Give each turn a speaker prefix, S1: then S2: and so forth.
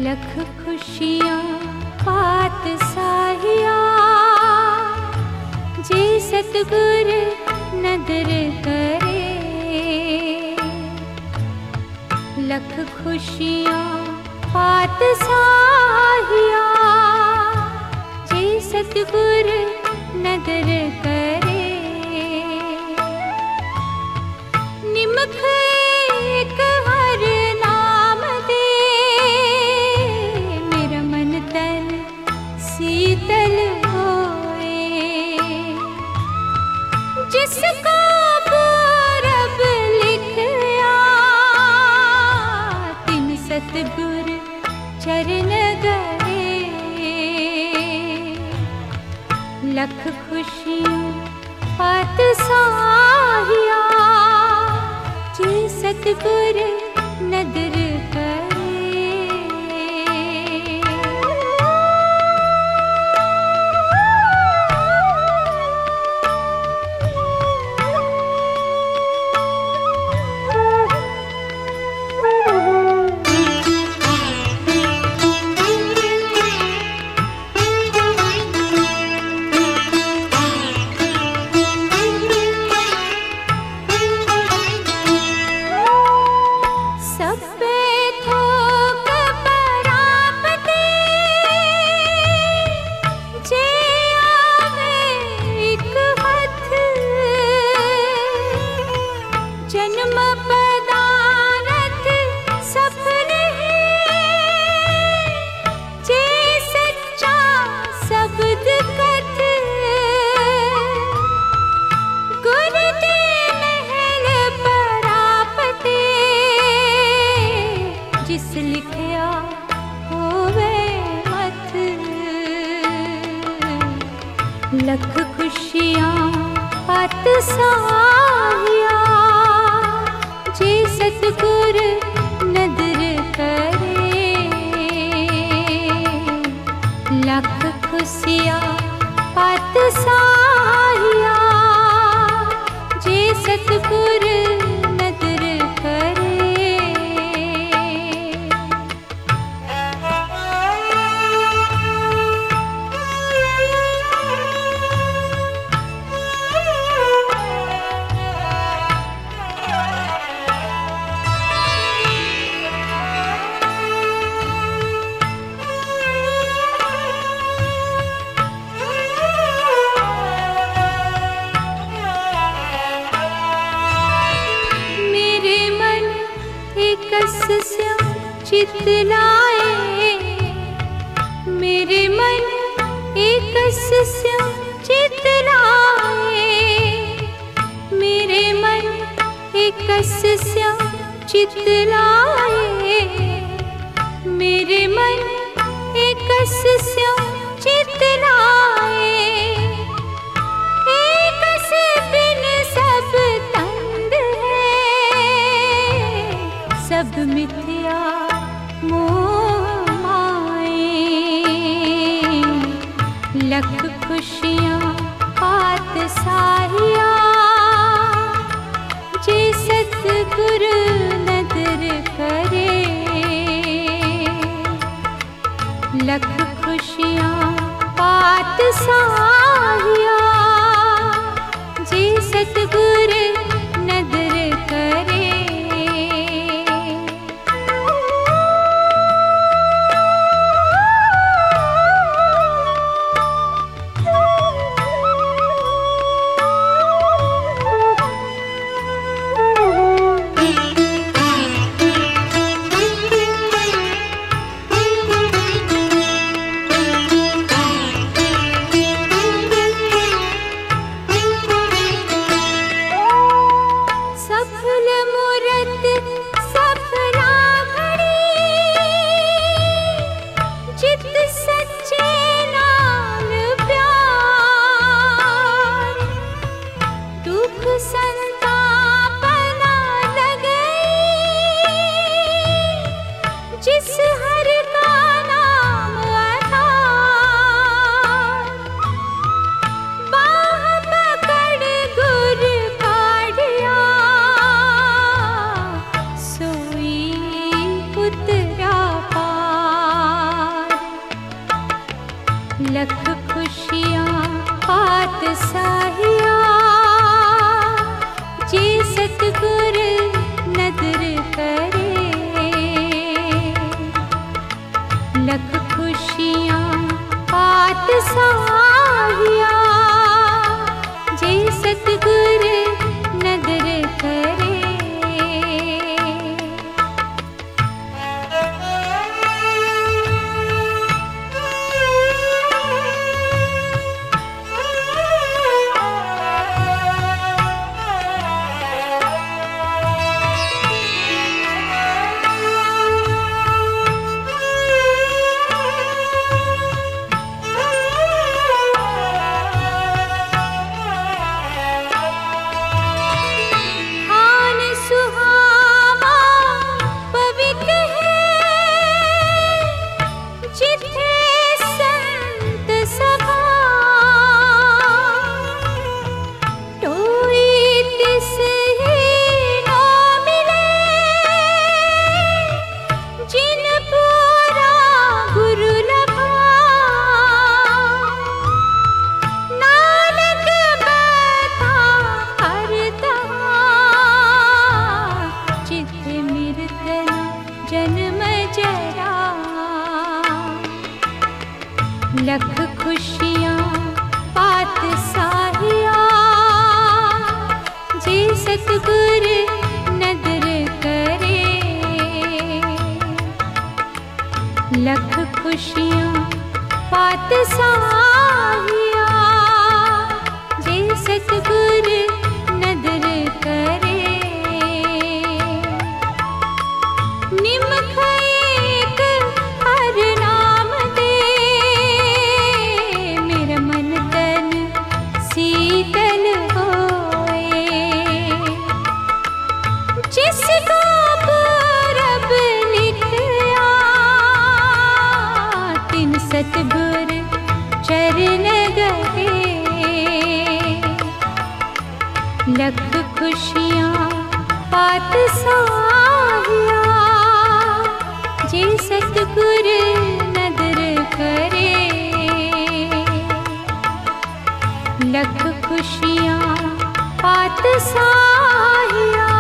S1: लख खुशियाँ पात साहिया, जे सतगुर नदर करे। लख खुशियाँ पात साहिया, जे सतगुर नदर करे। निमख एक हर नाम दे, मेरा मन तन शीतल होए। जिसका पूरब लिखया, तिन सतगुर चरण गए। लख खुशियाँ पात साहिया, जे सतगुर नदर करे। जन्म पदारथ सफल है, जे सच्चा शब्द कथ। गुर दे महल परापते, जिस लिखया होवे मत। लख खुशियाँ पात साहिया, जे सतगुर नदर करे। लख खुशियाँ पात साहिया, जे सतगुर नदर करे। चित लाए, मेरे मन एकस चित लाए। मेरे मन एकस चित लाए, मेरे मन एकस चित लाए। एकस बिन सब तंद है, सब मिथ्या मोह माए। लख खुशियाँ पात साहिया, जे सतगुर नदर करे। लख खुशियाँ पात साहिया, जे सतगुर नदर करे। लख खुशियाँ पात साहिया, जे सतगुर नदर करे। लख खुशियाँ पात साहिया, जे सतगुर नदर करे। लख खुशियाँ पात साहिया, जे सतगुर नदर करे। लख खुशियाँ पात साहिया, जे सतगुर नदर करे। निमख एक हर नाम दे, मेरा मन तन शीतल होए। जिसको पूरब लिखया, तिन सतगुर चरण गए। लख खुशियाँ पात साहिया, जे सतगुर नदर करे। लख खुशियाँ पात साहिया,